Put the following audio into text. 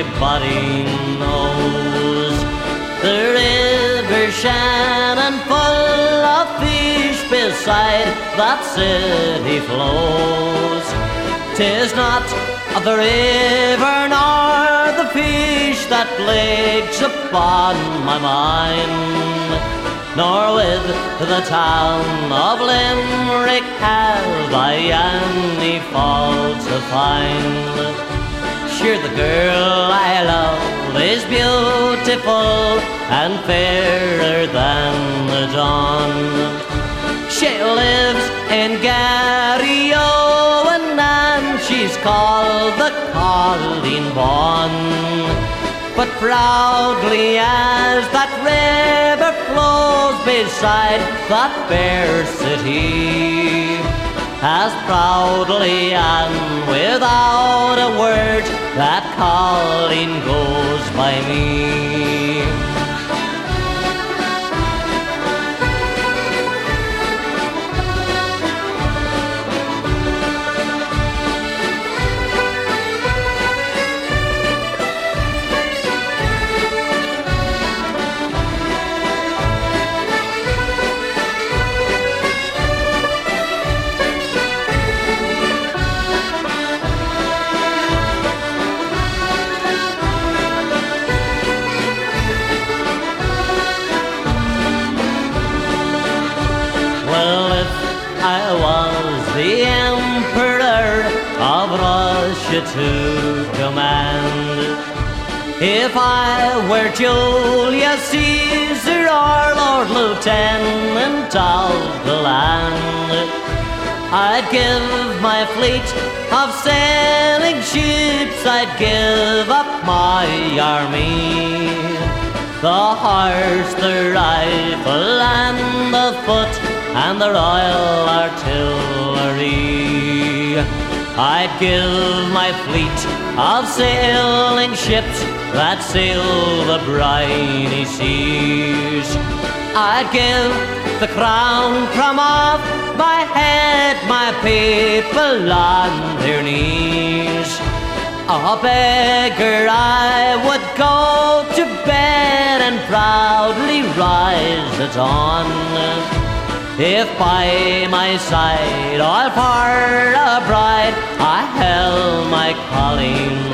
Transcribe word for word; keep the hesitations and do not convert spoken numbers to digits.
everybody knows. The river Shannon full of fish beside that city flows. 'Tis not of the river nor the fish that plagues upon my mind, nor with the town of Limerick have I any fault to find. Sure, the girl I love is beautiful and fairer than the dawn. She lives in Garryowen and she's called the Colleen Bawn. But proudly as that river flows beside that fair city, as proudly and without a word that Colleen goes by me. I was the Emperor of Russia to command, if I were Julius Caesar or Lord Lieutenant of the land, I'd give my fleet of sailing ships, I'd give up my army, the horse, the rifle and the foot and the Royal Artillery. I'd give my fleet of sailing ships that sail the briny seas. I'd give the crown from off my head, my people on their knees. A beggar I would go to bed and proudly rise at dawn, if by my side or for a bride I held my Colleen